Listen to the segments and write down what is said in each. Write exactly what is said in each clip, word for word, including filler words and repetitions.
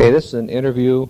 Okay, this is an interview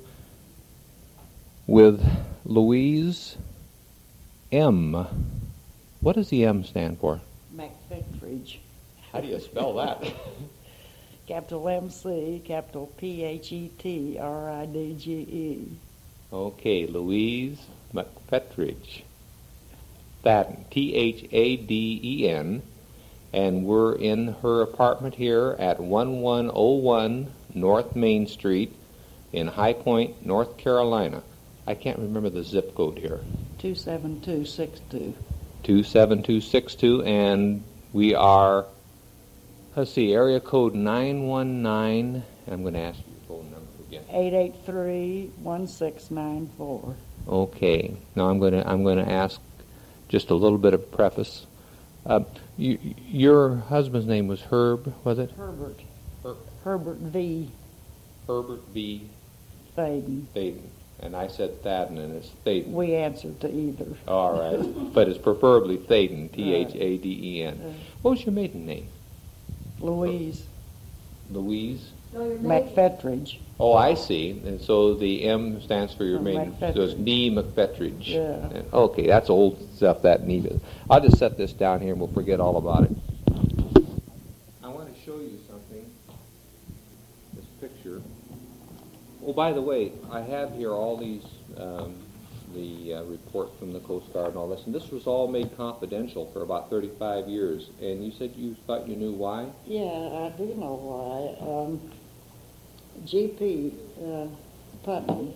with Louise M. What does the M stand for? McPhetridge. How do you spell that? Capital M C, capital P H E T R I D G E. Okay, Louise McPhetridge. Thadden, T H A D E N, and we're in her apartment here at eleven oh one North Main Street in High Point, North Carolina. I can't remember the zip code here. two seven two six two. two seven two six two, and we are, let's see, area code nine one nine, and I'm going to ask you the phone number again. eight eight three, one six nine four. Okay, now I'm going to I'm going to ask just a little bit of preface. Uh, you, your husband's name was Herb, was it? Herbert. Her- Herbert V. Herbert V. Thaden. Thaden. And I said Thadden, and it's Thaden. We answered to either. All right. But it's preferably Thaden, T H A D E N. Right. What was your maiden name? Louise Louise? McPhetridge. Oh, I see. And so the M stands for your Oh, maiden. McPhetridge. So it's D. McPhetridge. Yeah. And- okay, that's old stuff, that needed. I'll just set this down here and we'll forget all about it. I want to show you something. This picture. Oh, by the way, I have here all these, um, the uh, report from the Coast Guard and all this, and this was all made confidential for about thirty-five years. And you said you thought you knew why? Yeah, I do know why. Um, G P uh, Putnam,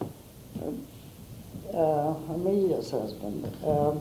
uh, uh, Amelia's husband. Um,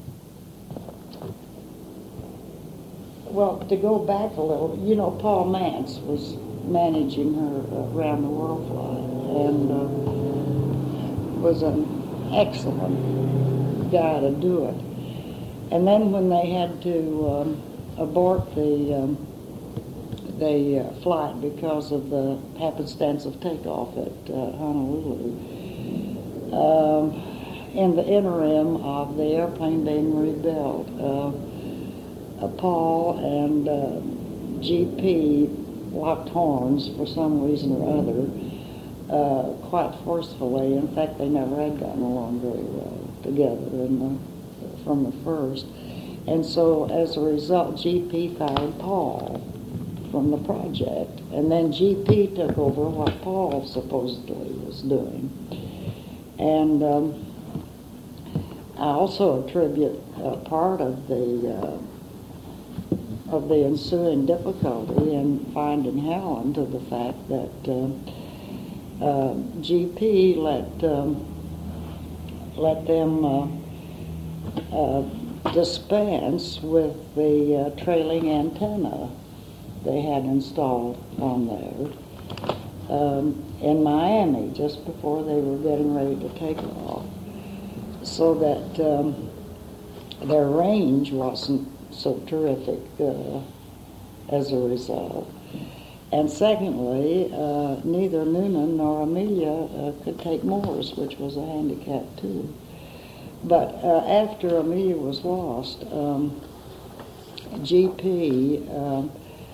well, to go back a little, you know, Paul Mance was managing her uh, Round the World flight, and uh, was an excellent guy to do it. And then when they had to um, abort the um, the uh, flight because of the happenstance of takeoff at uh, Honolulu, um, in the interim of the airplane being rebuilt, uh, uh, Paul and uh, G P locked horns for some reason or other, uh, quite forcefully. In fact, they never had gotten along very well together in the, from the first. And so, as a result, G P fired Paul from the project. And then G P took over what Paul supposedly was doing. And um, I also attribute uh, part of the uh, of the ensuing difficulty in finding Helen to the fact that uh, uh, G P let um, let them uh, uh, dispense with the uh, trailing antenna they had installed on there um, in Miami just before they were getting ready to take off, so that um, their range wasn't so terrific uh, as a result. And secondly, uh, neither Noonan nor Amelia uh, could take Moors, which was a handicap too. But uh, after Amelia was lost, um, G P um,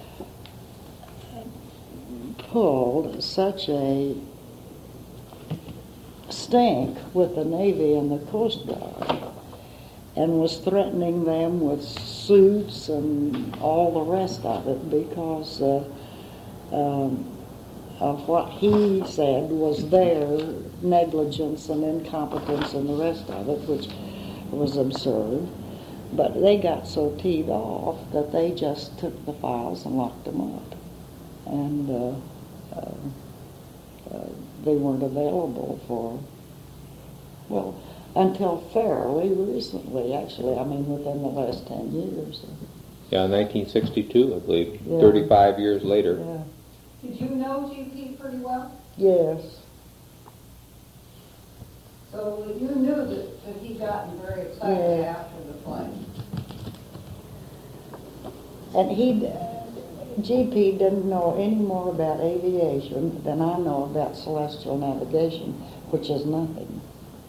pulled such a stink with the Navy and the Coast Guard, and was threatening them with suits and all the rest of it because uh, um, of what he said was their negligence and incompetence and the rest of it, which was absurd. But they got so teed off that they just took the files and locked them up. And uh, uh, uh, they weren't available for, well, until fairly recently, actually. I mean, within the last ten years. Yeah, nineteen sixty-two, I believe. Yeah. thirty-five years later. Yeah. Did you know G P pretty well? Yes. So you knew that, that he'd gotten very excited Yeah. after the flight. And he, G P didn't know any more about aviation than I know about celestial navigation, which is nothing.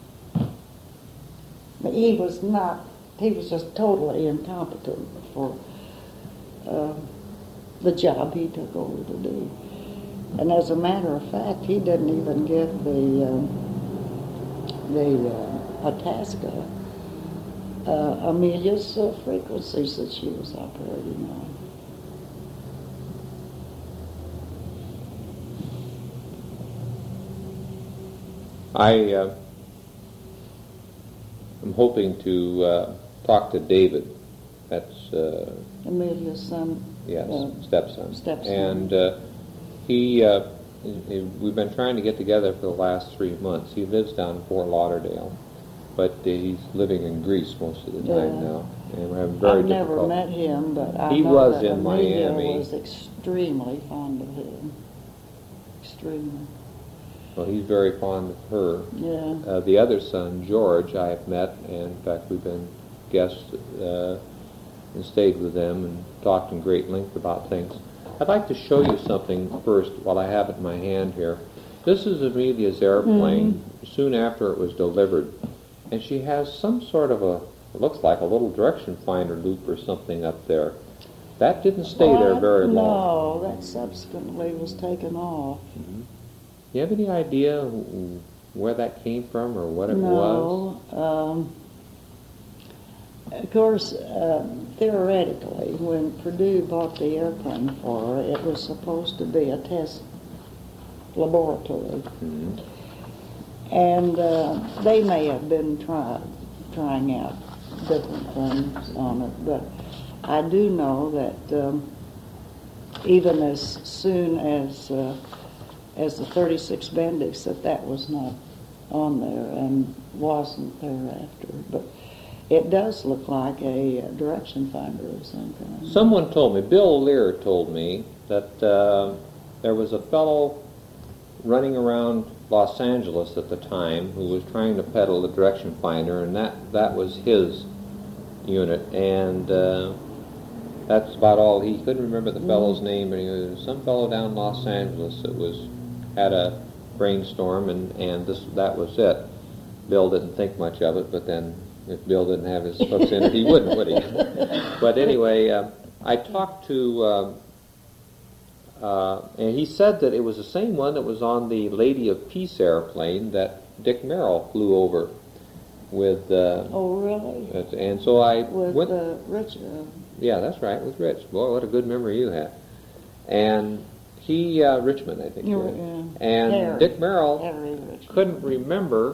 But he was not, he was just totally incompetent for uh, the job he took over to do. And as a matter of fact, he didn't even give the um, the uh, Itasca uh, Amelia's uh, frequencies that she was operating on. I uh, am hoping to uh, talk to David. That's uh, Amelia's son. yes, uh, stepson. Stepson. And uh, he, uh, he, we've been trying to get together for the last three months. He lives down in Fort Lauderdale, but uh, he's living in Greece most of the time Yeah. now, and we're having very I've never difficult. met him, but I He know was that in Amelia Miami. was extremely fond of him. Extremely. Well, he's very fond of her. Yeah. Uh, the other son, George, I have met, and in fact we've been guests uh, and stayed with them and talked in great length about things. I'd like to show you something first while I have it in my hand here. This is Amelia's airplane Mm-hmm. soon after it was delivered, and she has some sort of a, it looks like a little direction finder loop or something up there. That didn't stay there What? very long. No, that subsequently was taken off. Mm-hmm. Do you have any idea where that came from or what it was? No. Um, of course, uh, theoretically, when Purdue bought the airplane for her, it was supposed to be a test laboratory. Mm-hmm. And uh, they may have been try, trying out different things on it, but I do know that um, even as soon as uh, as the thirty-six Bendix, that that was not on there and wasn't thereafter. But it does look like a direction finder of some kind. Someone told me, Bill Lear told me, that uh, there was a fellow running around Los Angeles at the time who was trying to peddle a direction finder, and that, that was his unit. And uh, that's about all. He couldn't remember the fellow's name, but he was some fellow down in Los Angeles that was had a brainstorm, and, and this that was it. Bill didn't think much of it, but then if Bill didn't have his hooks in it, he wouldn't, would he? But anyway, uh, I talked to, uh, uh, and he said that it was the same one that was on the Lady of Peace airplane that Dick Merrill flew over with. Uh, Oh, really? and so I With went. uh, Rich. Uh, Yeah, that's right, with Rich. Boy, what a good memory you have. And he, uh, Richmond, I think. Yeah, right? yeah. And Harry. Dick Merrill Harry Richmond. couldn't remember,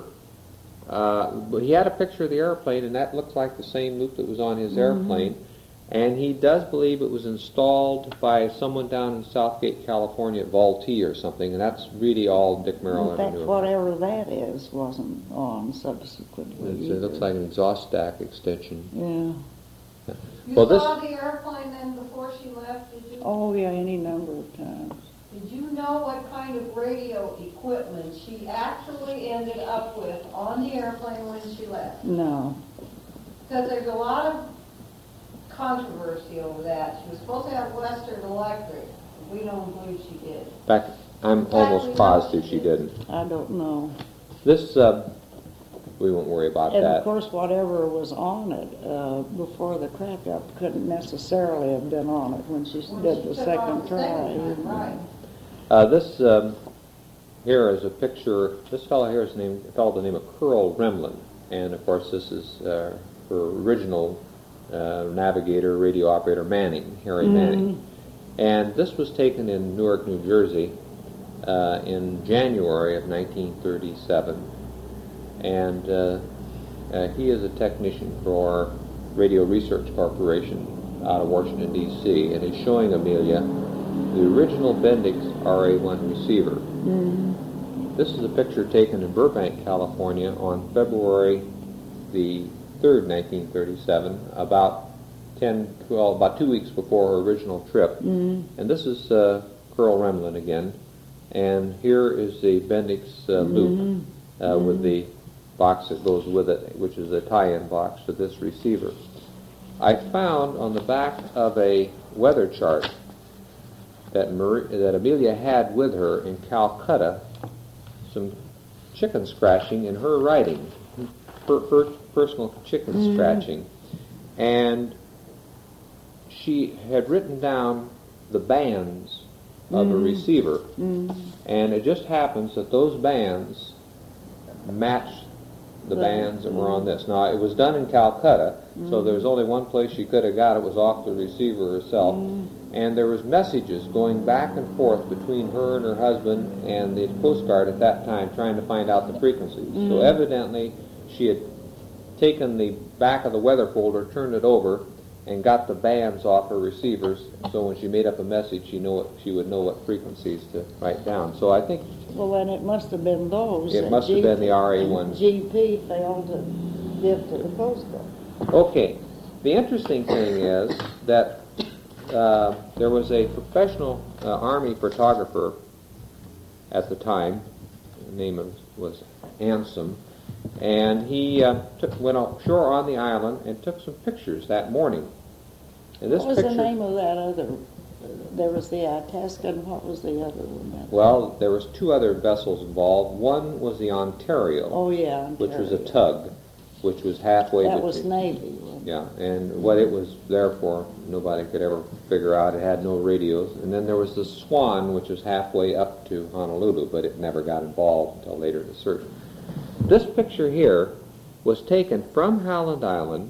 uh, but he had a picture of the airplane, and that looked like the same loop that was on his Mm-hmm. airplane. And he does believe it was installed by someone down in Southgate, California at Vultee or something, and that's really all Dick Merrill In ever fact, knew. whatever that is wasn't on subsequently. It's- it looks like an exhaust stack extension. Yeah. You Well, this- saw the airplane then before she left, did you? Oh, yeah, any number of times. Did you know what kind of radio equipment she actually ended up with on the airplane when she left? No. Because there's a lot of controversy over that. She was supposed to have Western Electric. We don't believe she did. In fact, I'm In fact, almost we know positive she she did. didn't. I don't know. This, uh, we won't worry about And that. of course, whatever was on it uh, before the crack-up couldn't necessarily have been on it when she When did she the took second off the try. second time, right. Uh, this um, here is a picture. This fellow here is named a fellow by the name of Curl Remlin, and of course this is uh, her original uh, navigator, radio operator Manning, Harry Manning. And this was taken in Newark, New Jersey, uh, in January of nineteen thirty-seven. And uh, uh, he is a technician for Radio Research Corporation out of Washington, D C, and is showing Amelia the original Bendix R A one receiver. Mm-hmm. This is a picture taken in Burbank, California on February the third, nineteen thirty-seven, about ten, twelve, about two weeks before her original trip. Mm-hmm. And this is uh, Curl Remlin again. And here is the Bendix uh, loop uh, Mm-hmm. with the box that goes with it, which is a tie-in box to this receiver. I found on the back of a weather chart that, Marie, that Amelia had with her in Calcutta some chicken scratching in her writing, her, her personal chicken Mm. scratching. And she had written down the bands of Mhm. a receiver. Mhm. And it just happens that those bands match the The- bands that were on this. Now, it was done in Calcutta, so there was only one place she could have got it, was off the receiver herself. And there was messages going back and forth between her and her husband and the Coast Guard at that time trying to find out the frequencies. So evidently she had taken the back of the weather folder, turned it over, and got the bands off her receivers, so when she made up a message, she know what, she would know what frequencies to write down. So I think Well, then it must have been those. It that must have G- been the R A ones. G P failed to give to the Coast Guard. Okay. The interesting thing is that uh, there was a professional uh, Army photographer at the time. The name of, was Ansom. And he uh, took, went ashore on the island and took some pictures that morning. And this What was picture, the name of that other? There was the Itasca, and what was the other one? well, there was two other vessels involved. One was the Ontario, Oh, yeah. which was a Ontario. tug, which was halfway That between. was Navy, wasn't it? Yeah, and what it was there for, nobody could ever figure out. It had no radios. And then there was the Swan, which was halfway up to Honolulu, but it never got involved until later in the search. This picture here was taken from Howland Island,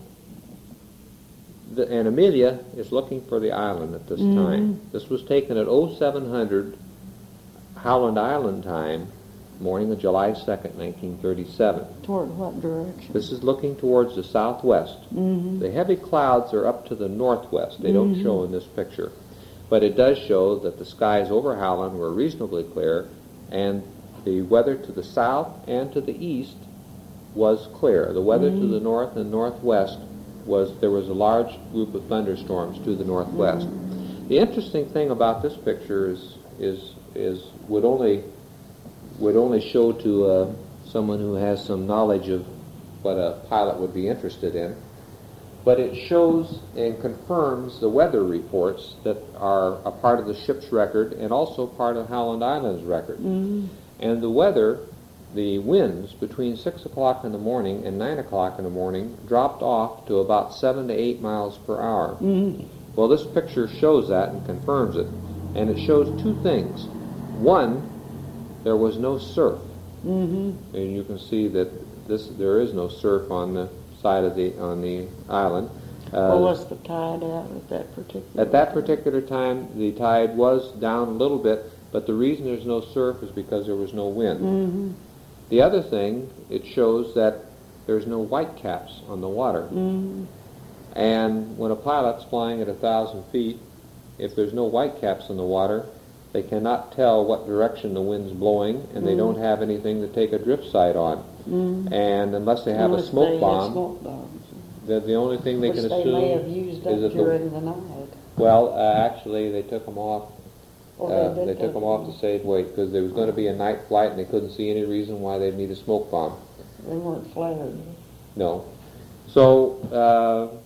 the, and Amelia is looking for the island at this Mhm. time. This was taken at oh seven hundred Howland Island time, morning of July second, nineteen thirty-seven. Toward what direction? This is looking towards the southwest. Mm-hmm. The heavy clouds are up to the northwest. They don't show in this picture. But it does show that the skies over Howland were reasonably clear, and the weather to the south and to the east was clear. The weather to the north and northwest was, there was a large group of thunderstorms to the northwest. The interesting thing about this picture is, is, is would only would only show to uh, someone who has some knowledge of what a pilot would be interested in. But it shows and confirms the weather reports that are a part of the ship's record and also part of Howland Island's record. Mm-hmm. And the weather, the winds between six o'clock in the morning and nine o'clock in the morning dropped off to about seven to eight miles per hour. Mm-hmm. Well, this picture shows that and confirms it. And it shows two things. One, there was no surf. Mm-hmm. And you can see that this there is no surf on the side of the on the island. Uh, What was the tide out at that particular at that particular time, the tide was down a little bit, but the reason there's no surf is because there was no wind. Mm-hmm. The other thing, it shows that there's no whitecaps on the water. Mm-hmm. And when a pilot's flying at a thousand feet, if there's no whitecaps on the water, they cannot tell what direction the wind's blowing, and they don't have anything to take a drift side on. Mm-hmm. And unless they have Unless a smoke they had bomb, smoke bombs, the, the only thing they which can they assume may have used up is that the, during the night. well, uh, actually, they took them off. Or Uh, did they took them off to save weight because there was going to be a night flight, and they couldn't see any reason why they'd need a smoke bomb. They weren't flared. No. So uh,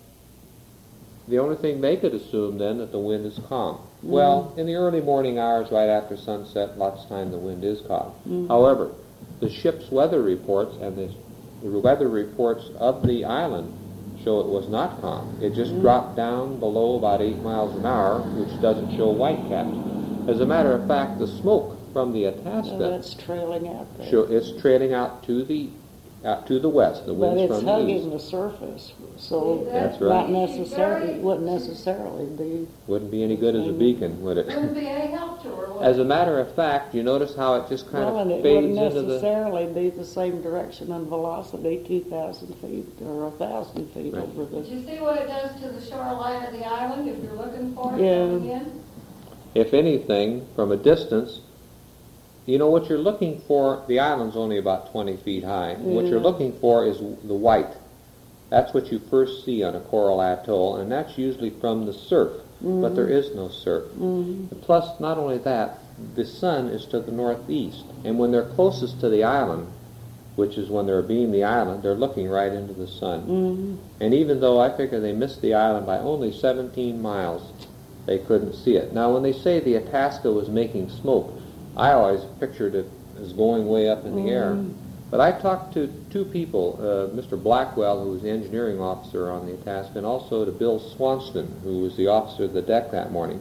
the only thing they could assume then that the wind is calm. Mm-hmm. Well, in the early morning hours, right after sunset, lots of time the wind is calm. Mm-hmm. However, the ship's weather reports and the, the weather reports of the island show it was not calm. It just Mm-hmm. dropped down below about eight miles an hour, which doesn't show whitecaps. As a matter of fact, the smoke from the Itasca, So that's trailing out there. show, it's trailing out to the out to the west. The But wind's it's from the east. hugging the surface, so That's not right. necessarily, wouldn't necessarily be. Wouldn't be any good as a beacon, would it? Wouldn't be any help to her. would As a it? matter of fact, you notice how it just kind Well, and of it fades wouldn't into the... necessarily be the same direction and velocity two thousand feet or a thousand feet Right. over Did the. you see what it does to the shoreline of the island if you're looking for it Yeah. coming in? If anything, from a distance, you know what you're looking for, the island's only about twenty feet high. What you're Yeah. looking for is the white. That's what you first see on a coral atoll, and that's usually from the surf. But there is no surf. Mm-hmm. Plus, not only that, the sun is to the northeast. And when they're closest to the island, which is when they're abeam the island, they're looking right into the sun. Mm-hmm. And even though I figure they missed the island by only seventeen miles, they couldn't see it. Now, when they say the Itasca was making smoke, I always pictured it as going way up in the air. But I talked to two people, uh, Mister Blackwell, who was the engineering officer on the Itasca, and also to Bill Swanston, who was the officer of the deck that morning.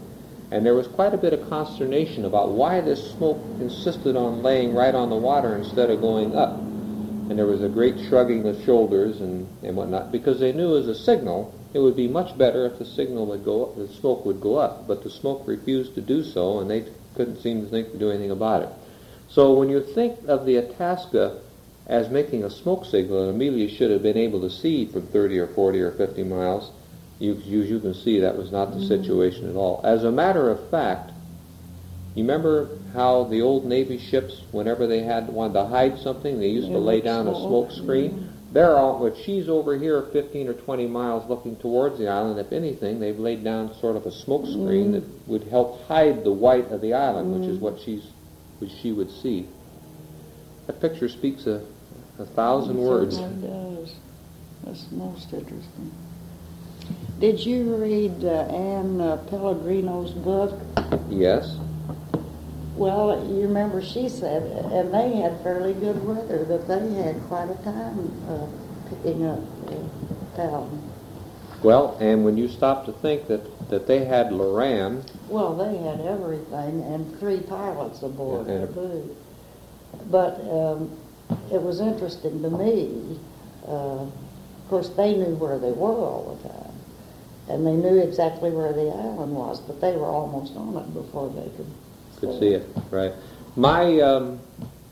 And there was quite a bit of consternation about why this smoke insisted on laying right on the water instead of going up. And there was a great shrugging of shoulders and, and whatnot, because they knew as a signal it would be much better if the signal would go up, the smoke would go up. But the smoke refused to do so, and they couldn't seem to think to do anything about it. So when you think of the Itasca as making a smoke signal, and Amelia should have been able to see from thirty or forty or fifty miles, you, you, you can see that was not the situation at all. As a matter of fact, you remember how the old Navy ships, whenever they had wanted to hide something, they used to lay down a smoke screen? They're all, but she's over here fifteen or twenty miles looking towards the island. If anything, they've laid down sort of a smoke screen mm. that would help hide the white of the island, mm. which is what she's, which she would see. That picture speaks a, a thousand it words. It does. That's most interesting. Did you read uh, Anne uh, Pellegrino's book? Yes. Well, you remember she said, and they had fairly good weather, that they had quite a time uh, picking up uh, Talon. Well, and when you stop to think that, that they had Loran. Well, they had everything, and three pilots aboard and, to boot. But um, it was interesting to me. Uh, of course, they knew where they were all the time, and they knew exactly where the island was, but they were almost on it before they could could see it, right. My um,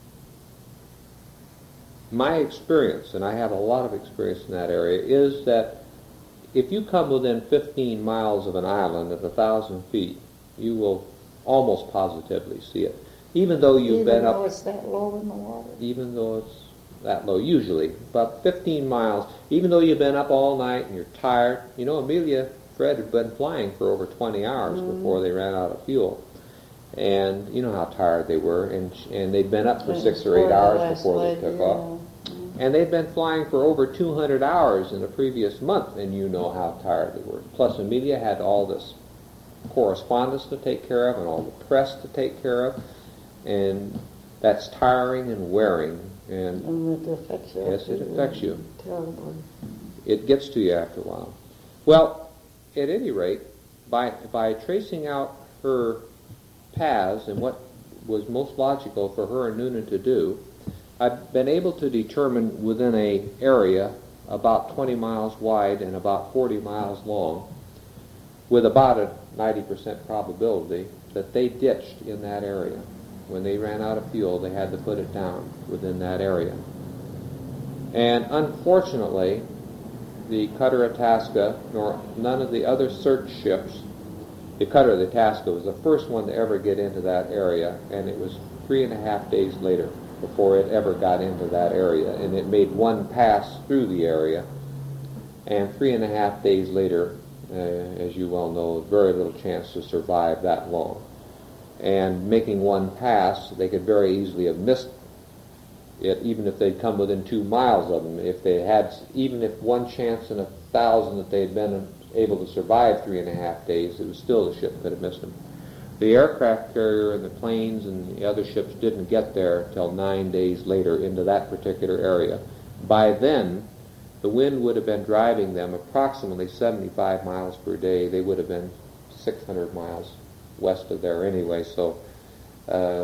my experience, and I have a lot of experience in that area, is that if you come within fifteen miles of an island at a thousand feet, you will almost positively see it. Even though you've even been though up... it's that low in the water? Even though it's that low, usually. About fifteen miles, even though you've been up all night and you're tired. You know, Amelia Fred had been flying for over twenty hours mm. before they ran out of fuel. And you know how tired they were, and and they'd been up for six or eight hours before they took off. And they'd been flying for over two hundred hours in the previous month, and you know how tired they were. Plus, Amelia had all this correspondence to take care of and all the press to take care of, and that's tiring and wearing. And, and it affects you. Yes, it affects you. Terribly. It gets to you after a while. Well, at any rate, by by tracing out her paths and what was most logical for her and Noonan to do, I've been able to determine within a area about twenty miles wide and about forty miles long, with about a ninety percent probability that they ditched in that area. When they ran out of fuel, they had to put it down within that area. And unfortunately, the cutter Itasca, nor none of the other search ships, the cutter the Itasca was the first one to ever get into that area, and it was three and a half days later before it ever got into that area. And it made one pass through the area, and three and a half days later, uh, as you well know, very little chance to survive that long. And making one pass, they could very easily have missed it, even if they'd come within two miles of them. If they had, even if one chance in a thousand that they had been able to survive three and a half days, it was still the ship could have missed them. The aircraft carrier and the planes and the other ships didn't get there till nine days later into that particular area. By then, the wind would have been driving them approximately seventy-five miles per day. They would have been six hundred miles west of there anyway, so uh,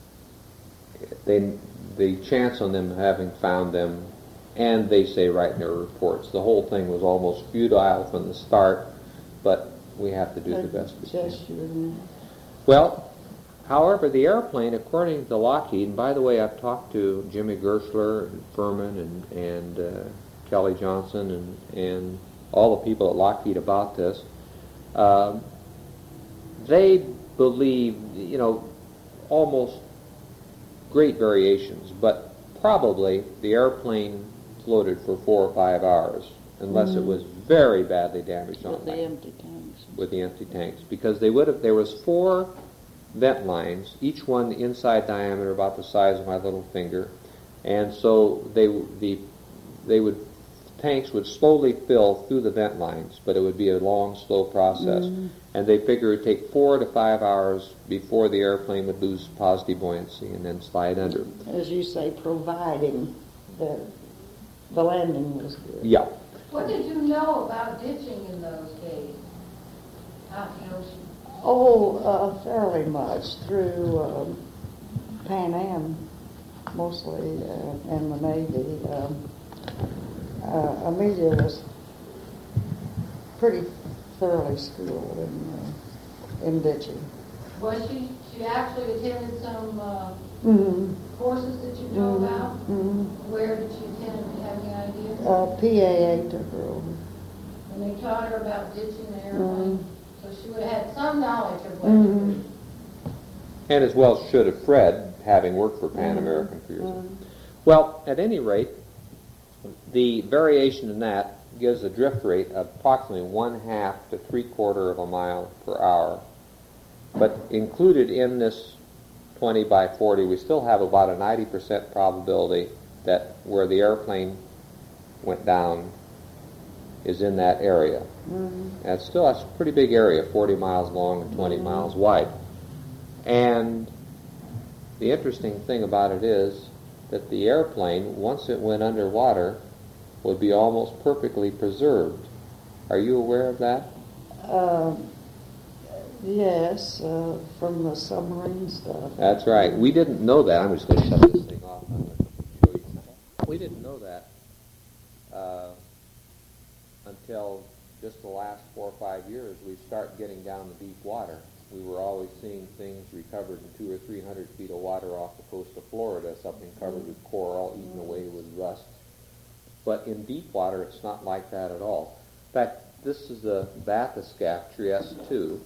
they, the chance on them having found them, and they say right in their reports, the whole thing was almost futile from the start, but we have to do the best we can. Well, however, the airplane, according to Lockheed, and by the way, I've talked to Jimmy Gerstler and Furman and, and uh, Kelly Johnson and, and all the people at Lockheed about this. Um, they believe, you know, almost great variations, but probably the airplane floated for four or five hours, unless mm-hmm. it was very badly damaged on with the empty tanks. With the empty tanks, because they would have. There was four vent lines, each one the inside diameter about the size of my little finger, and so they the they would tanks would slowly fill through the vent lines, but it would be a long, slow process. Mm-hmm. And they figure it would take four to five hours before the airplane would lose positive buoyancy and then slide under. As you say, providing the the landing was good. Yeah. What did you know about ditching in those days out in the ocean? Oh, uh, fairly much through um, Pan Am, mostly, uh, and the Navy. Um, uh, Amelia was pretty thoroughly schooled in, uh, in ditching. Was she, she actually attended some uh, Mm-hmm. courses that you know Mm-hmm. about? Mm-hmm. Where did she attend? Do you have any idea? Uh, P A A took her over. And they taught her about ditching the airplane? Mm-hmm. So she would have had some knowledge of what Mm-hmm. to do. And as well should have Fred, having worked for Pan Mhm. American for years. Mhm. Well, at any rate, the variation in that gives a drift rate of approximately one half to three quarter of a mile per hour. But included in this twenty by forty, we still have about a ninety percent probability that where the airplane went down is in that area. Mm-hmm. And still, that's a pretty big area, forty miles long and twenty Mhm. miles wide. And the interesting thing about it is that the airplane, once it went underwater, would be almost perfectly preserved. Are you aware of that? Um, yes, uh, from the submarine stuff. That's right. We didn't know that. I'm just going to shut this thing off. I'm going to show you something. We didn't know that uh, until just the last four or five years. We start getting down the deep water. We were always seeing things recovered in two or three hundred feet of water off the coast of Florida, something covered with coral, eaten away with rust. But in deep water, it's not like that at all. In fact, this is the bathyscaphe Trieste two,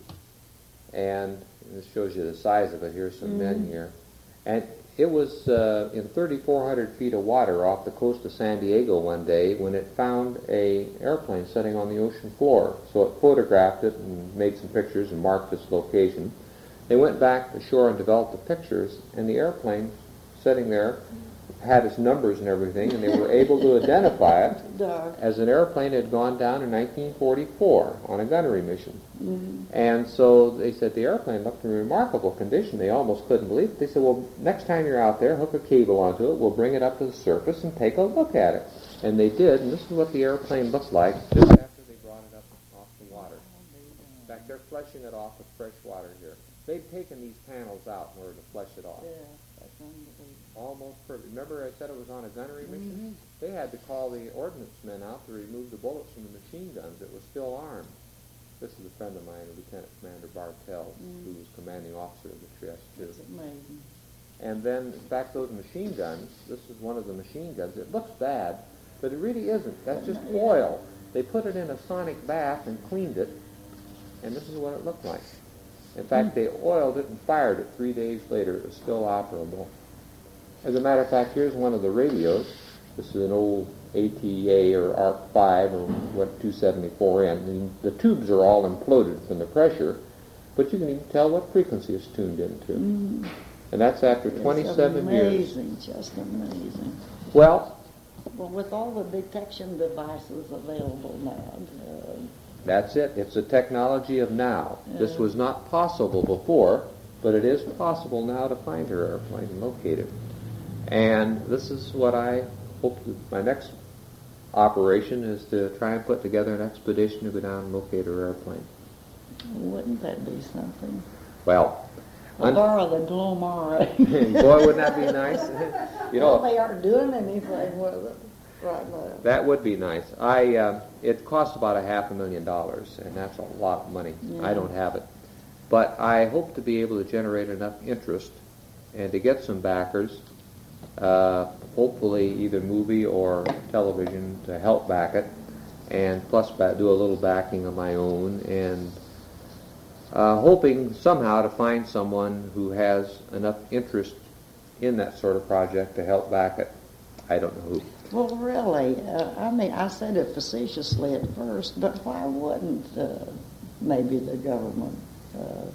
and this shows you the size of it. Here's some mm-hmm. men here. And it was uh, in thirty-four hundred feet of water off the coast of San Diego one day when it found a airplane sitting on the ocean floor. So it photographed it and made some pictures and marked its location. They went back to shore and developed the pictures, and the airplane sitting there had its numbers and everything, and they were able to identify it as an airplane that had gone down in nineteen forty-four on a gunnery mission. Mm-hmm. And so they said the airplane looked in remarkable condition. They almost couldn't believe it. They said, well, next time you're out there, hook a cable onto it, we'll bring it up to the surface and take a look at it. And they did, and this is what the airplane looked like just after they brought it up off the water. In fact, they're flushing it off with fresh water here. They've taken these panels out in order to flush it off. Yeah, that's unbelievable. Almost perfect. Remember I said it was on a gunnery mission? Mm-hmm. They had to call the ordnance men out to remove the bullets from the machine guns. It was still armed. This is a friend of mine, Lieutenant Commander Bartels, mm-hmm. who was commanding officer of the Trieste two. That's amazing. And then, back those machine guns, this is one of the machine guns. It looks bad, but it really isn't. That's just oil. They put it in a sonic bath and cleaned it, and this is what it looked like. In fact, mm-hmm. they oiled it and fired it three days later. It was still operable. As a matter of fact, here's one of the radios. This is an old A T A or A R C five or what two seventy-four N. And the tubes are all imploded from the pressure, but you can even tell what frequency it's tuned into. Mm. And that's after it's twenty-seven amazing, years. Amazing, just amazing. Well, well, with all the detection devices available now. Uh, that's it. It's the technology of now. Uh, this was not possible before, but it is possible now to find her airplane and locate it. And this is what I hope that my next operation is to try and put together an expedition to go down and locate her airplane. Wouldn't that be something? Well, I'll un- borrow the Glomar. Boy, wouldn't that be nice? You know, well, they aren't doing anything with it right now. That would be nice. I uh, it costs about a half a million dollars, and that's a lot of money. Yeah. I don't have it, but I hope to be able to generate enough interest and to get some backers. Uh, hopefully either movie or television to help back it, and plus back, do a little backing of my own, and uh, hoping somehow to find someone who has enough interest in that sort of project to help back it. I don't know who. Well, really, uh, I mean, I said it facetiously at first, but why wouldn't uh, maybe the government uh,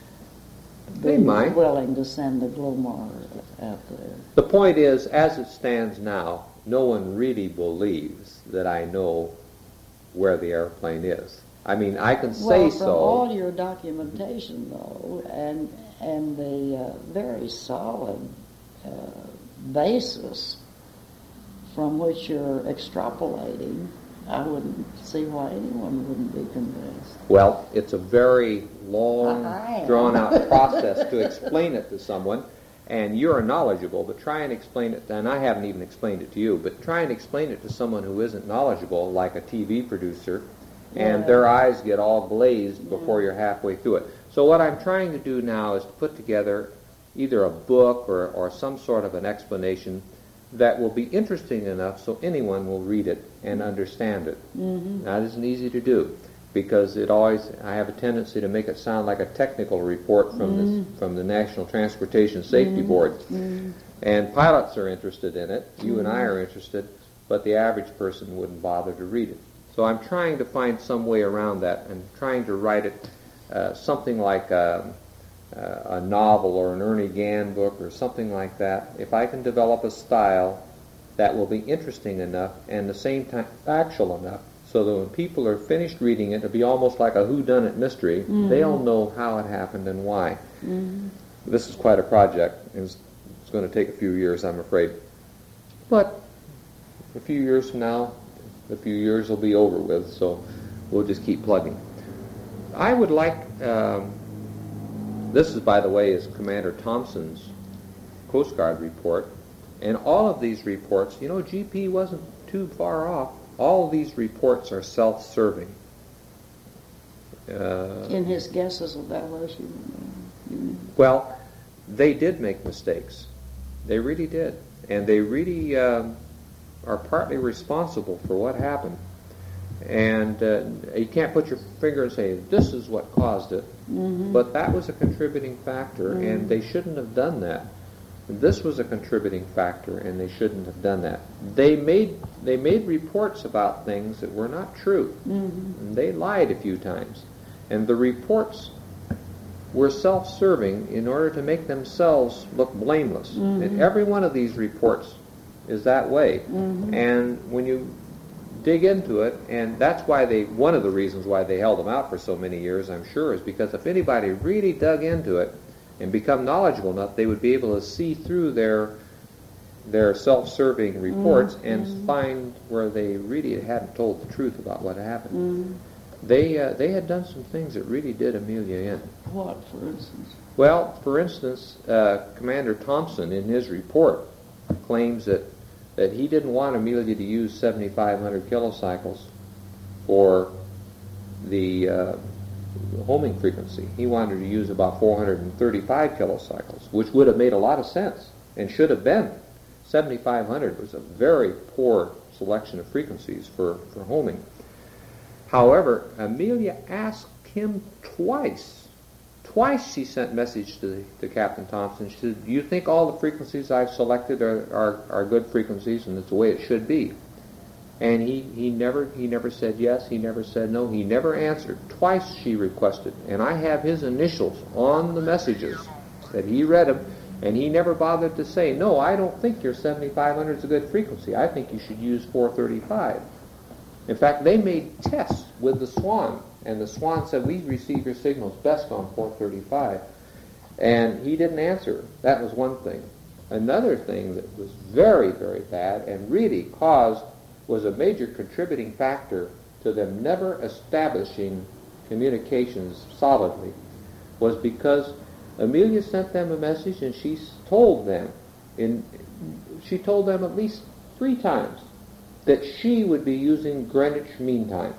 They be might. willing to send the Glomar out there? The point is, as it stands now, no one really believes that I know where the airplane is. I mean, I can say well, from so. all your documentation, though, and and the uh, very solid uh, basis from which you're extrapolating, I wouldn't see why anyone wouldn't be convinced. Well, it's a very long, I am. drawn-out process to explain it to someone, and you're knowledgeable, but try and explain it, and I haven't even explained it to you, but try and explain it to someone who isn't knowledgeable, like a T V producer, and Yeah. their eyes get all glazed before you're halfway through it. So what I'm trying to do now is to put together either a book or, or some sort of an explanation that will be interesting enough so anyone will read it and understand it. Mm-hmm. That isn't easy to do because it always, I have a tendency to make it sound like a technical report from Mm-hmm. this, from the National Transportation Safety Board. Mm-hmm. And pilots are interested in it, you and I are interested, but the average person wouldn't bother to read it. So I'm trying to find some way around that and trying to write it uh, something like a, a novel or an Ernie Gann book or something like that. If I can develop a style that will be interesting enough and at the same time factual enough so that when people are finished reading it, it'll be almost like a whodunit mystery. Mm-hmm. They'll know how it happened and why. Mm-hmm. This is quite a project. It's, it's going to take a few years, I'm afraid. But a few years from now, a few years will be over with, so we'll just keep plugging. I would like, um, this is, by the way, is Commander Thompson's Coast Guard report, and all of these reports, you know, G P wasn't too far off. All of these reports are self-serving. Uh, In his guesses about what she mm, well, they did make mistakes. They really did. And they really um, are partly responsible for what happened. And uh, you can't put your finger and say, this is what caused it. mm-hmm. But that was a contributing factor, Mm. and they shouldn't have done that. This was a contributing factor, and they shouldn't have done that. They made they made reports about things that were not true. Mm-hmm. And they lied a few times. And the reports were self-serving in order to make themselves look blameless. Mm-hmm. And every one of these reports is that way. Mm-hmm. And when you dig into it, and that's why they, one of the reasons why they held them out for so many years, I'm sure, is because if anybody really dug into it and become knowledgeable enough, they would be able to see through their their self-serving reports Mm-hmm. and find where they really hadn't told the truth about what happened. Mm-hmm. They uh, they had done some things that really did Amelia in. What, for instance? Well, for instance, uh, Commander Thompson in his report claims that that he didn't want Amelia to use seventy-five hundred kilocycles for the uh, homing frequency. He wanted to use about four hundred thirty-five kilocycles, which would have made a lot of sense and should have been. seventy-five hundred was a very poor selection of frequencies for, for homing. However, Amelia asked him twice. Twice she sent message to, the, to Captain Thompson. She said, do you think all the frequencies I've selected are, are, are good frequencies and it's the way it should be? And he, he never he never said yes, he never said no, he never answered. Twice she requested, and I have his initials on the messages that he read them, and he never bothered to say, no, I don't think your seventy-five hundred is a good frequency. I think you should use four thirty-five. In fact, they made tests with the Swan, and the Swan said, we receive your signals best on four thirty-five. And he didn't answer. That was one thing. Another thing that was very, very bad and really caused, was a major contributing factor to them never establishing communications solidly, was because Amelia sent them a message and she told them, in, she told them at least three times, that she would be using Greenwich Mean Time.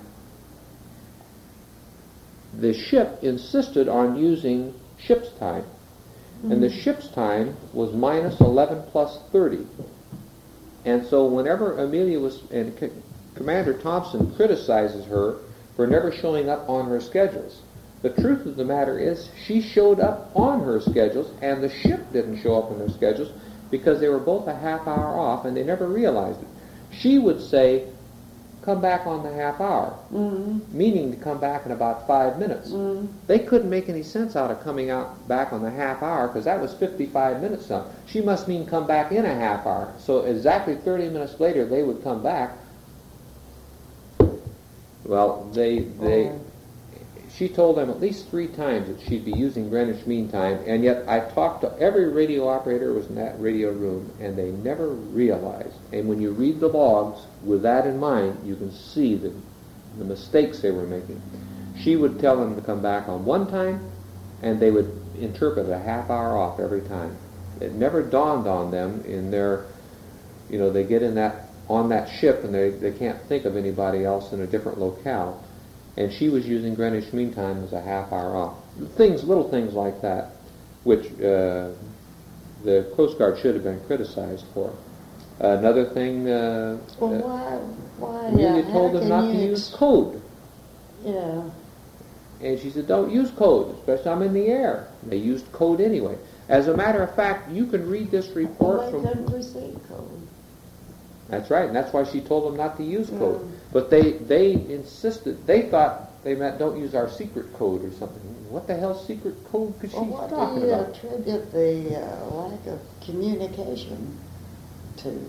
The ship insisted on using ship's time, mm-hmm. and the ship's time was minus eleven plus thirty. And so whenever Amelia was, and C- Commander Thompson criticizes her for never showing up on her schedules, the truth of the matter is she showed up on her schedules and the ship didn't show up on her schedules because they were both a half hour off and they never realized it. She would say, come back on the half hour, Mm-hmm. meaning to come back in about five minutes. Mm-hmm. They couldn't make any sense out of coming out back on the half hour because that was fifty-five minutes now. She must mean come back in a half hour. So exactly thirty minutes later they would come back. Well, they they Oh. she told them at least three times that she'd be using Greenwich Mean Time, and yet I talked to every radio operator who was in that radio room, and they never realized. And when you read the logs with that in mind, you can see the, the mistakes they were making. She would tell them to come back on one time, and they would interpret a half hour off every time. It never dawned on them in their, you know, they get in that on that ship and they, they can't think of anybody else in a different locale. And she was using Greenwich Mean Time as a half hour off. Things, little things like that, which uh, the Coast Guard should have been criticized for. Uh, another thing, uh, Well, uh, why, why, Amelia uh, told how them can not to you use ex- code. Yeah, And she said, don't use code, especially I'm in the air. They used code anyway. As a matter of fact, you can read this report well, they from... couldn't receive code. That's right, and that's why she told them not to use code. Mm. But they, they insisted, they thought they meant don't use our secret code or something. What the hell secret code could she Well, be what talking do you about? attribute the uh, lack of communication to?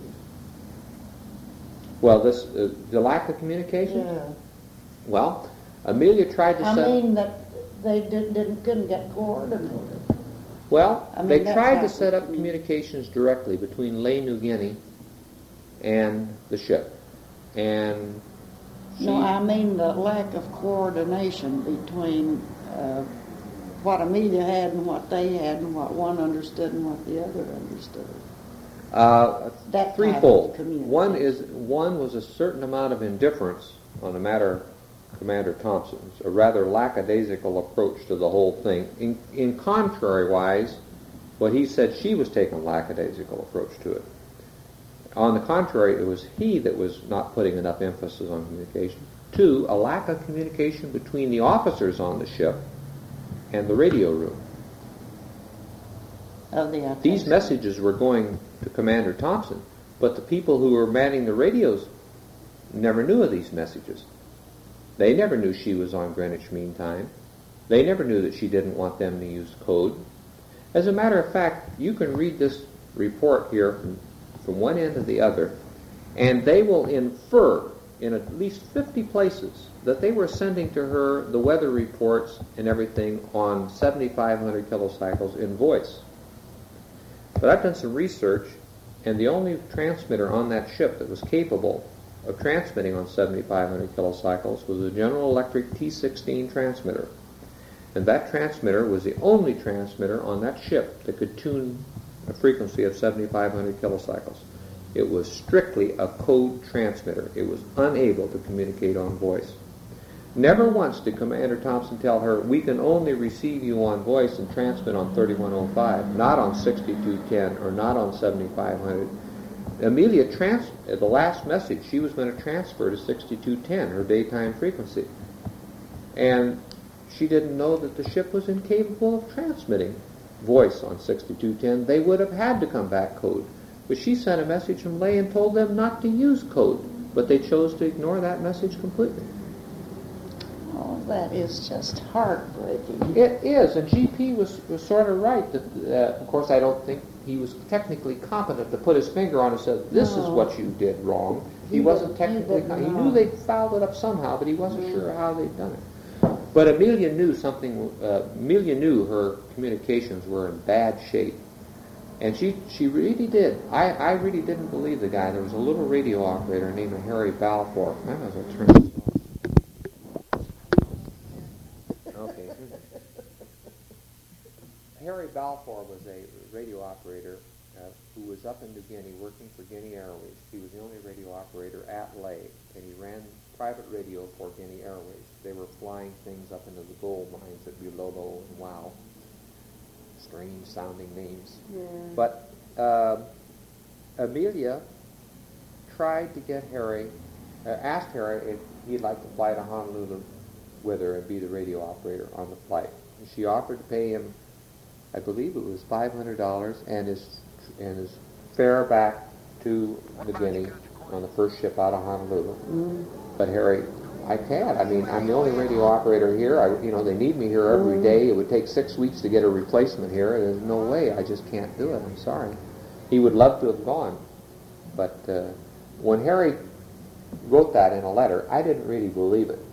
Well, this uh, the lack of communication? Yeah. Well, Amelia tried to I set... mean that they didn't, didn't couldn't get coordinated. Well, I mean, they that's tried how- to set up communications directly between Ley New Guinea and the ship. And she... No, I mean the lack of coordination between uh, what Amelia had and what they had and what one understood and what the other understood. Uh, That type of threefold. communication. One is one was a certain amount of indifference on the matter of Commander Thompson's, a rather lackadaisical approach to the whole thing. In, in contrary-wise, what he said she was taking a lackadaisical approach to it. On the contrary, it was he that was not putting enough emphasis on communication. Two, a lack of communication between the officers on the ship and the radio room. Of the These messages were going to Commander Thompson, but the people who were manning the radios never knew of these messages. They never knew she was on Greenwich Mean Time. They never knew that she didn't want them to use code. As a matter of fact, you can read this report here from, from one end to the other, and they will infer in at least fifty places that they were sending to her the weather reports and everything on seventy-five hundred kilocycles in voice. But I've done some research, and the only transmitter on that ship that was capable of transmitting on seventy-five hundred kilocycles was a General Electric T sixteen transmitter. And that transmitter was the only transmitter on that ship that could tune a frequency of seventy-five hundred kilocycles. It was strictly a code transmitter. It was unable to communicate on voice. Never once did Commander Thompson tell her, we can only receive you on voice and transmit on thirty-one oh five, not on sixty-two ten or not on seventy-five hundred. Amelia, trans- the last message, she was going to transfer to sixty-two ten, her daytime frequency. And she didn't know that the ship was incapable of transmitting voice on sixty-two ten. They would have had to come back code. But she sent a message from Ley and told them not to use code, but they chose to ignore that message completely. Oh, that is just heartbreaking. It is, and G P was, was sort of right. That, uh, of course, I don't think he was technically competent to put his finger on it and say, this is No. what you did wrong. He, He wasn't didn't- he technically didn't com- He know. knew they'd fouled it up somehow, but he wasn't sure how they'd done it. But Amelia knew something, uh, Amelia knew her communications were in bad shape. And she, she really did. I, I really didn't believe the guy. There was a little radio operator named Harry Balfour. I might as well turn this off. Okay. Harry Balfour was a radio operator uh, who was up in New Guinea working for Guinea Airways. He was the only radio operator at Ley, and he ran private radio for Guinea Airways. They were flying things up into the gold mines at Bulolo and Wow. Strange sounding names. Yeah. But uh, Amelia tried to get Harry, uh, asked Harry if he'd like to fly to Honolulu with her and be the radio operator on the flight. And she offered to pay him, I believe it was five hundred dollars and his and his fare back to New Guinea on the first ship out of Honolulu. Mm. But Harry, I can't. I mean, I'm the only radio operator here. I, you know, they need me here every day. It would take six weeks to get a replacement here. There's no way. I just can't do it. I'm sorry. He would love to have gone. But uh, when Harry wrote that in a letter, I didn't really believe it.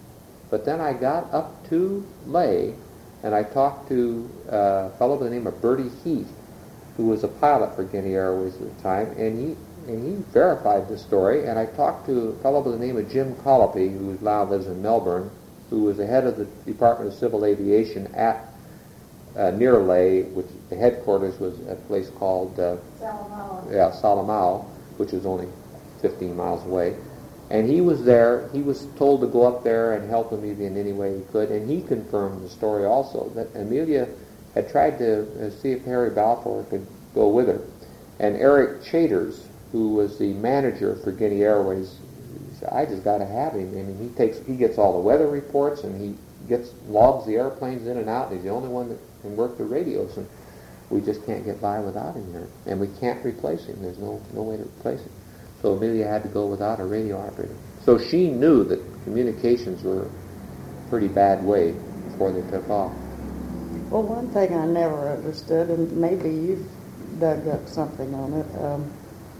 But then I got up to Lay, and I talked to uh, a fellow by the name of Bertie Heath, who was a pilot for Guinea Airways at the time, and he and he verified the story. And I talked to a fellow by the name of Jim Colopy, who now lives in Melbourne, who was the head of the Department of Civil Aviation at uh, near Lay, which the headquarters was at a place called uh, Salamala. yeah Salamau, which was only fifteen miles away. And he was there. He was told to go up there and help Amelia in any way he could, and he confirmed the story also, that Amelia had tried to uh, see if Harry Balfour could go with her. And Eric Chaders, who was the manager for Guinea Airways, he said, I just got to have him. I mean, he takes, he gets all the weather reports, and he gets logs the airplanes in and out, and he's the only one that can work the radios, and we just can't get by without him here. And we can't replace him. There's no, no way to replace him. So Amelia had to go without a radio operator. So she knew that communications were a pretty bad way before they took off. Well, one thing I never understood, and maybe you've dug up something on it, um,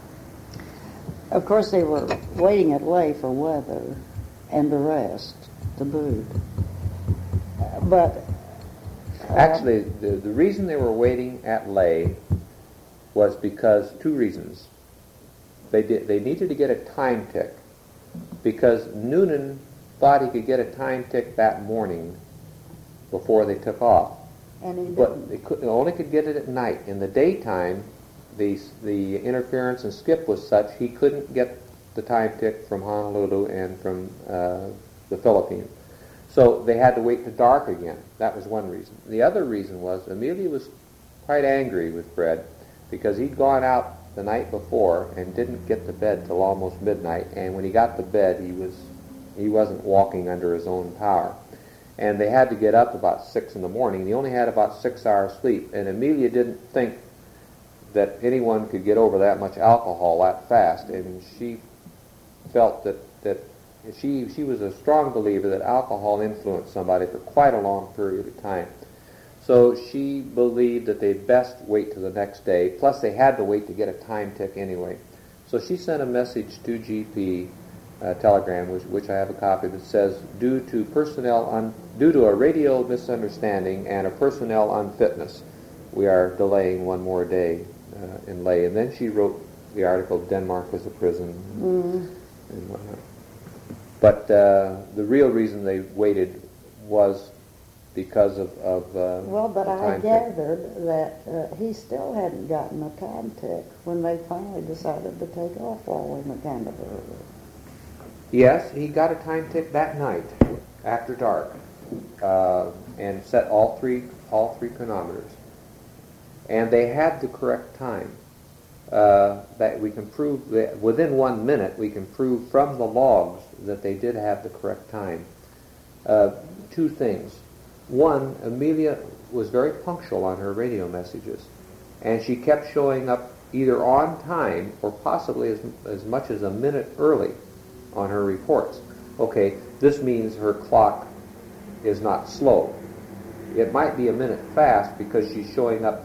of course they were waiting at Lay for weather and the rest to boot. But... Uh, Actually, the, the reason they were waiting at Lay was because, two reasons. They did. They needed to get a time tick, because Noonan thought he could get a time tick that morning before they took off. And he But didn't. they, could, they only could get it at night. In the daytime, the the interference and skip was such he couldn't get the time tick from Honolulu and from uh, the Philippines. So they had to wait to dark again. That was one reason. The other reason was Amelia was quite angry with Fred because he'd gone out the night before and didn't get to bed till almost midnight, and when he got to bed he was he wasn't walking under his own power, and they had to get up about six in the morning. He only had about six hours sleep, and Amelia didn't think that anyone could get over that much alcohol that fast, and she felt that that she she was a strong believer that alcohol influenced somebody for quite a long period of time. So she believed that they'd best wait till the next day, plus they had to wait to get a time tick anyway. So she sent a message to G P, a telegram, which, which I have a copy, that says, due to personnel un, due to a radio misunderstanding and a personnel unfitness, we are delaying one more day uh, in Lay. And then she wrote the article, Denmark was a prison, Mm. and whatnot. But uh, the real reason they waited was because of, of uh, Well, but the I time tick. gathered that uh, he still hadn't gotten a time tick when they finally decided to take off while we were kind of early. Yes, he got a time tick that night after dark, uh, and set all three all three chronometers, and they had the correct time. Uh, that we can prove that within one minute we can prove from the logs that they did have the correct time. Uh, two things. One, Amelia was very punctual on her radio messages, and she kept showing up either on time or possibly as, as much as a minute early on her reports. Okay, this means her clock is not slow. It might be a minute fast because she's showing up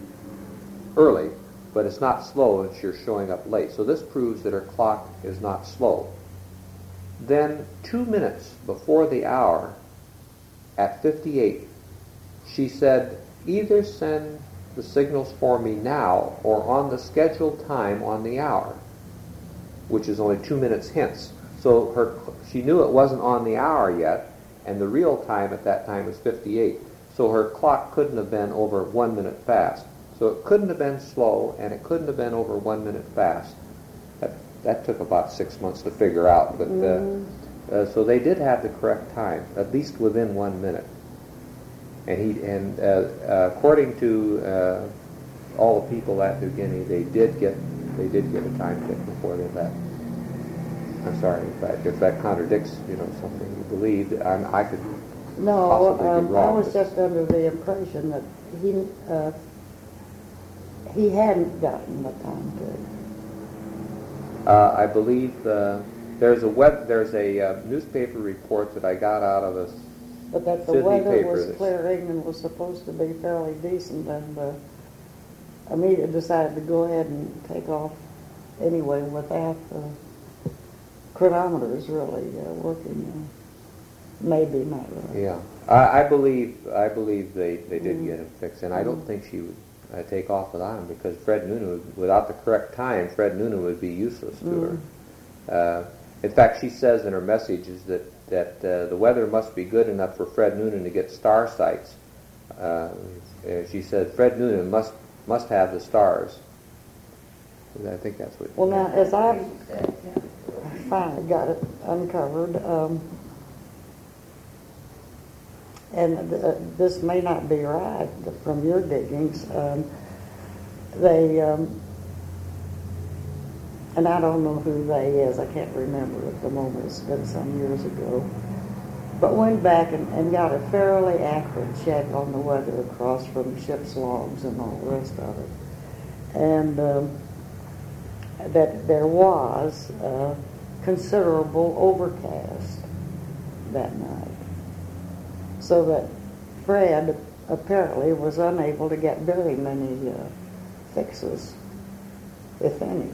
early, but it's not slow and she's showing up late. So this proves that her clock is not slow. Then, two minutes before the hour, at fifty-eight, she said, either send the signals for me now or on the scheduled time on the hour, which is only two minutes hence. So her, she knew it wasn't on the hour yet, and the real time at that time was fifty-eight. So her clock couldn't have been over one minute fast. So it couldn't have been slow, and it couldn't have been over one minute fast. That, that took about six months to figure out, but uh, uh, so they did have the correct time, at least within one minute. And he, and uh, uh, according to uh, all the people at New Guinea, they did get, they did get a time tick before they left. I'm sorry if that, if that contradicts, you know, something you believed. I'm, I could No, possibly be um, I wrong. was just under the impression that he uh, he hadn't gotten the time tick. Uh, I believe uh, there's a web, there's a uh, newspaper report that I got out of a But that the Sydney weather paper was that's- clearing and was supposed to be fairly decent, and uh, Amelia decided to go ahead and take off anyway without the chronometers really uh, working. maybe not really. Yeah, I, I believe I believe they, they did Mm. get him fixed, and I don't think she would uh, take off without him, because Fred Noonan, would, without the correct time, Fred Noonan would be useless to Mm. her. Uh, in fact, she says in her messages that that uh, the weather must be good enough for Fred Noonan to get star sights. Uh, uh, she said Fred Noonan must must have the stars. I think that's what. Well, now, as I She said, yeah. finally got it uncovered, um, and th- uh, this may not be right from your diggings, um, they, um, and I don't know who they is, I can't remember at the moment, it's been some years ago, but went back and, and got a fairly accurate check on the weather across from ship's logs and all the rest of it. And um, that there was uh, considerable overcast that night. So that Fred apparently was unable to get very many uh, fixes, if any.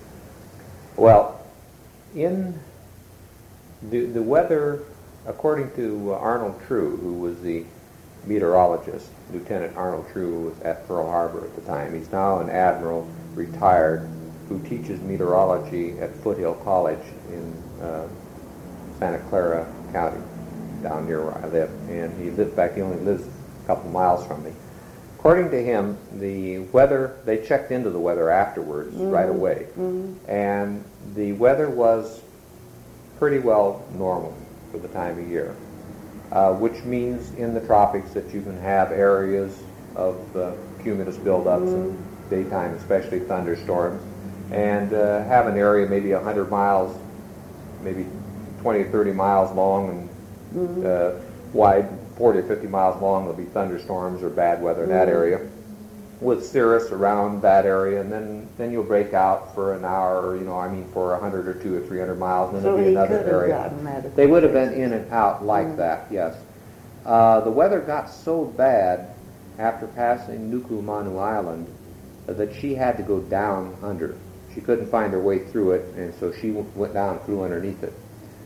Well, in the the weather, according to uh, Arnold True, who was the meteorologist, Lieutenant Arnold True was at Pearl Harbor at the time. He's now an admiral, retired, who teaches meteorology at Foothill College in uh, Santa Clara County, down near where I live. And he lives back, he only lives a couple miles from me. According to him, the weather, they checked into the weather afterwards, Mm-hmm. right away. Mm-hmm. And the weather was pretty well normal for the time of year, uh, which means in the tropics that you can have areas of uh, cumulus buildups in daytime, especially thunderstorms, and uh, have an area maybe one hundred miles, maybe twenty or thirty miles long and Mm-hmm. uh, wide, forty or fifty miles long. There'll be thunderstorms or bad weather in that Mm-hmm. area, with cirrus around that area, and then, then you'll break out for an hour, or, you know, I mean, for a hundred or two or three hundred miles, and then So there'll be he another could have area. gotten that. if They he would have fixed been it. in and out like Mm. that, yes. Uh, the weather got so bad after passing Nuku-Manu Island uh, that she had to go down under. She couldn't find her way through it, and so she w- went down through underneath it.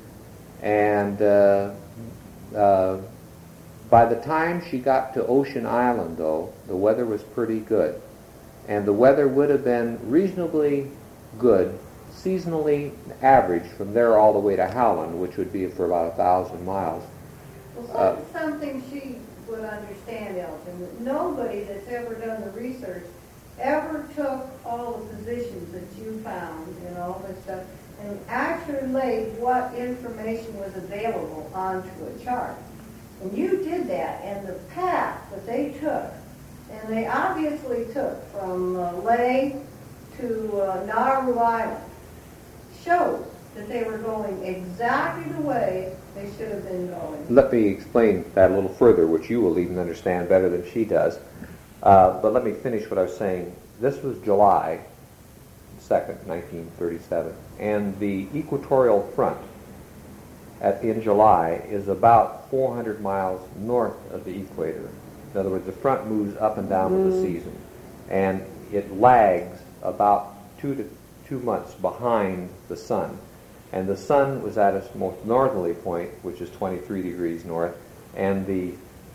And uh, uh, by the time she got to Ocean Island, though, the weather was pretty good. And the weather would have been reasonably good, seasonally average, from there all the way to Howland, which would be for about a thousand miles. Well, Uh, some- something she would understand, Elton, that nobody that's ever done the research ever took all the positions that you found and all this stuff and actually laid what information was available onto a chart. And you did that, and the path that they took, and they obviously took from uh, Leh to uh, Nauru Island, showed that they were going exactly the way they should have been going. Let me explain that a little further, which you will even understand better than she does. Uh, but let me finish what I was saying. This was July second, nineteen thirty-seven, and the equatorial front at, in July is about four hundred miles north of the equator. In other words, the front moves up and down with the season, and it lags about two to two months behind the sun. And the sun was at its most northerly point, which is twenty-three degrees north, and the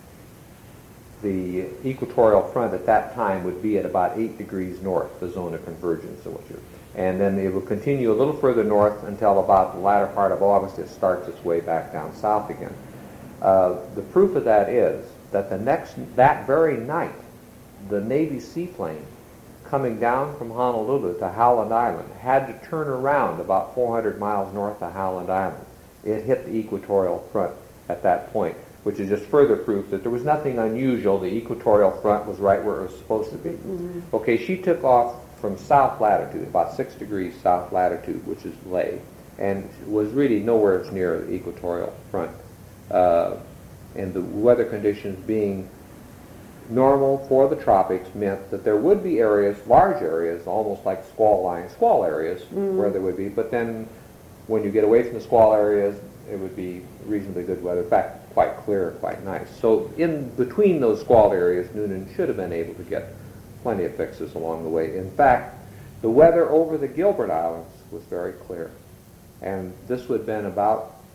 the equatorial front at that time would be at about eight degrees north, the zone of convergence. Of what you're, and then it will continue a little further north until about the latter part of August. It starts its way back down south again. Uh, the proof of that is that the next, that very night, the Navy seaplane coming down from Honolulu to Howland Island had to turn around about four hundred miles north of Howland Island. It hit the equatorial front at that point, which is just further proof that there was nothing unusual. The equatorial front was right where it was supposed to be. Mm-hmm. Okay, she took off from south latitude, about six degrees south latitude, which is Leh, and was really nowhere near the equatorial front. Uh, and the weather conditions being normal for the tropics meant that there would be areas, large areas, almost like squall line, squall areas, mm-hmm. where there would be, but then when you get away from the squall areas, it would be reasonably good weather. In fact, quite clear, quite nice. So in between those squall areas, Noonan should have been able to get plenty of fixes along the way. In fact, the weather over the Gilbert Islands was very clear. And this would have been about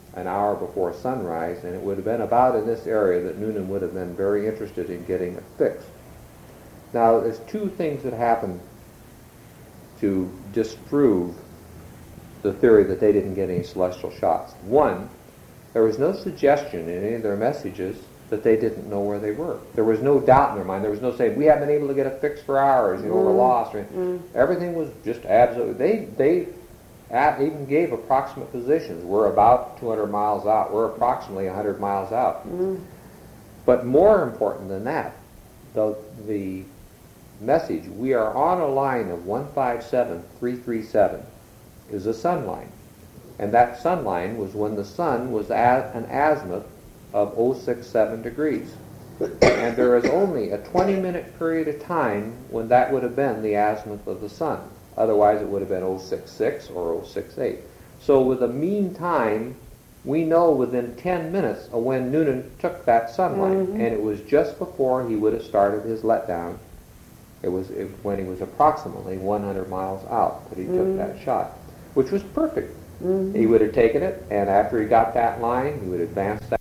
an hour before sunrise, and it would have been about in this area that Noonan would have been very interested in getting it fixed. Now, there's two things that happened to disprove the theory that they didn't get any celestial shots. One, there was no suggestion in any of their messages that they didn't know where they were. There was no doubt in their mind. There was no saying, we haven't been able to get it fixed for hours, you know, we're lost. Mm. Everything was just absolutely, they, they at, even gave approximate positions. We're about two hundred miles out. We're approximately one hundred miles out. Mm. But more important than that, the, the message, we are on a line of one five seven three three seven, is a sun line. And that sun line was when the sun was at an azimuth of zero six seven degrees. And there is only a twenty minute period of time when that would have been the azimuth of the sun. Otherwise it would have been zero six six or zero six eight. So with a mean time, we know within ten minutes of when Noonan took that sunlight. Mm-hmm. And it was just before he would have started his letdown. It was it, when he was approximately one hundred miles out that he Mm-hmm. took that shot, which was perfect. Mm-hmm. He would have taken it, and after he got that line, he would advance that